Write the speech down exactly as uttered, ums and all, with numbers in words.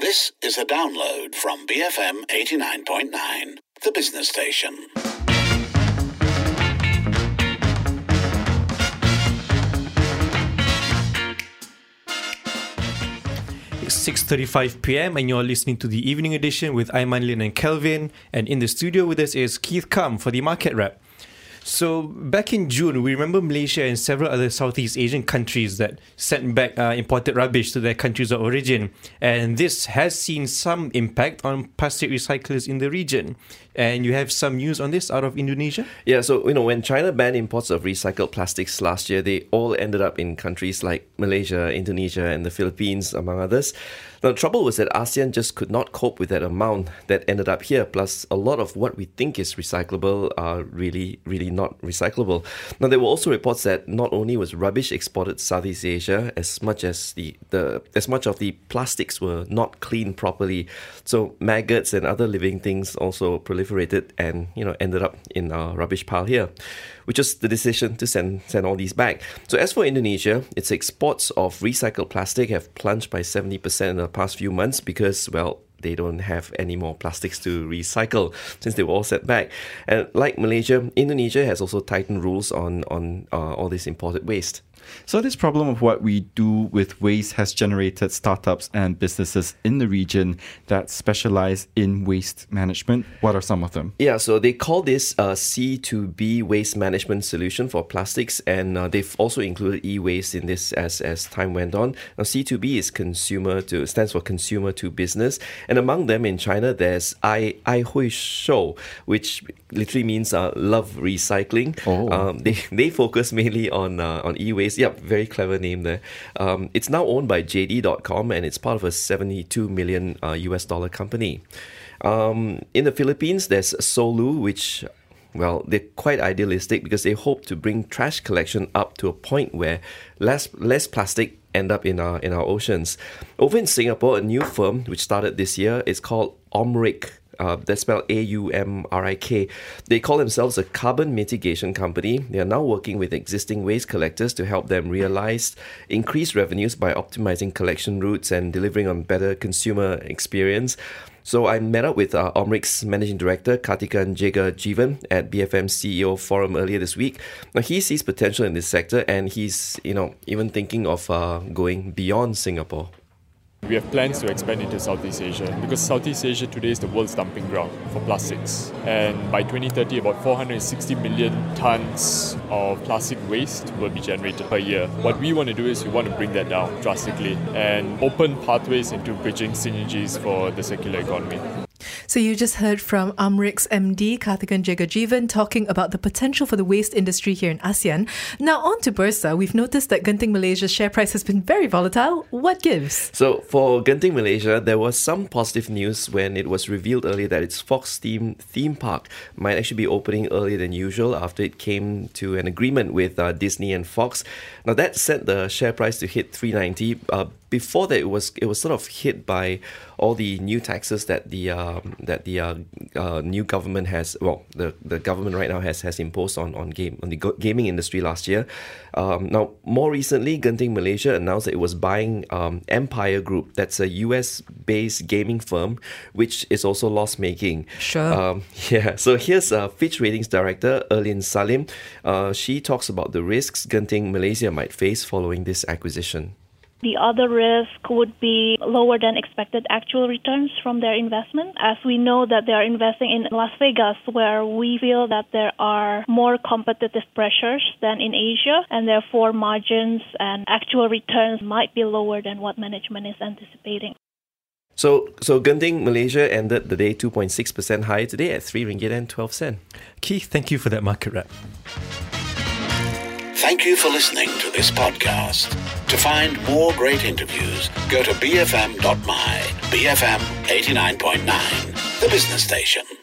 This is a download from B F M eighty-nine point nine, the business station. It's six thirty-five p.m. and you're listening to the evening edition with Aiman, Lin and Kelvin. And in the studio with us is Keith Kam for the Market Wrap. So back in June, we remember Malaysia and several other Southeast Asian countries that sent back uh, imported rubbish to their countries of origin. And this has seen some impact on plastic recyclers in the region. And you have some news on this out of Indonesia? Yeah, so, you know, when China banned imports of recycled plastics last year, they all ended up in countries like Malaysia, Indonesia, and the Philippines, among others. Now, the trouble was that ASEAN just could not cope with that amount that ended up here. Plus, a lot of what we think is recyclable are really, really not recyclable. Now, there were also reports that not only was rubbish exported to Southeast Asia, as much as the, the as much of the plastics were not cleaned properly. So maggots and other living things also proliferated and, you know, ended up in our rubbish pile here, which is the decision to send send all these back. So as for Indonesia, its exports of recycled plastic have plunged by seventy percent in the past few months because, well, they don't have any more plastics to recycle since they were all set back. And like Malaysia, Indonesia has also tightened rules on, on uh, all this imported waste. So this problem of what we do with waste has generated startups and businesses in the region that specialize in waste management. What are some of them? Yeah, so they call this a C two B waste management solution for plastics, and uh, they've also included e-waste in this as, as time went on. Now, C two B is consumer to stands for consumer to business, and among them in China, there's Ai Ai Hui Shou, which literally means uh, love recycling. Oh. Um, they they focus mainly on uh, on e-waste. Yep, very clever name there. Um, it's now owned by J D dot com and it's part of a seventy-two million uh, U S dollar company. Um, in the Philippines, there's Solu, which, well, they're quite idealistic because they hope to bring trash collection up to a point where less less plastic end up in our in our oceans. Over in Singapore, a new firm which started this year is called Aumrik. Uh, that's spelled A U M R I K. They call themselves a carbon mitigation company. They are now working with existing waste collectors to help them realize increased revenues by optimizing collection routes and delivering on better consumer experience. So I met up with uh, Aumrik's managing director, Kartikan Jegajeevan, at B F M's C E O forum earlier this week. Now, he sees potential in this sector and he's, you know, even thinking of uh, going beyond Singapore. We have plans to expand into Southeast Asia because Southeast Asia today is the world's dumping ground for plastics. And by twenty thirty, about four hundred sixty million tons of plastic waste will be generated per year. What we want to do is we want to bring that down drastically and open pathways into bridging synergies for the circular economy. So you just heard from Aumrik's M D, Kartikan Jegajeevan, talking about the potential for the waste industry here in ASEAN. Now on to Bursa. We've noticed that Genting Malaysia's share price has been very volatile. What gives? So for Genting Malaysia, there was some positive news when it was revealed earlier that its Fox theme theme park might actually be opening earlier than usual after it came to an agreement with uh, Disney and Fox. Now that set the share price to hit three ninety. Uh, Before that, it was it was sort of hit by all the new taxes that the um, that the uh, uh, new government has well the, the government right now has has imposed on on game on the gaming industry last year. Um, now, more recently, Genting Malaysia announced that it was buying um, Empire Group. That's a U S based gaming firm which is also loss making. Sure. Um, yeah. So here's uh, Fitch Ratings director Erlin Salim. Uh, she talks about the risks Genting Malaysia might face following this acquisition. The other risk would be lower than expected actual returns from their investment, as we know that they are investing in Las Vegas, where we feel that there are more competitive pressures than in Asia, and therefore margins and actual returns might be lower than what management is anticipating. So, so Genting Malaysia ended the day two point six percent higher today at three ringgit and twelve cents. Keith, thank you for that market wrap. Thank you for listening to this podcast. To find more great interviews, go to b f m dot m y, B F M eighty-nine point nine, the business station.